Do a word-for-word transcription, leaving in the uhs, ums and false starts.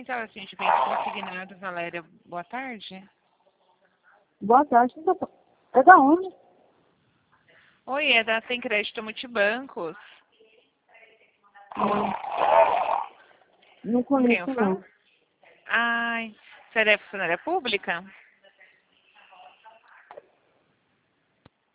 Central Atendimento Consignado, Valéria. Boa tarde. Boa tarde. É da onde? Oi, é da Tem Crédito Multibancos. Não, não Com quem eu conheço, falo? não. Ai, você é funcionária pública?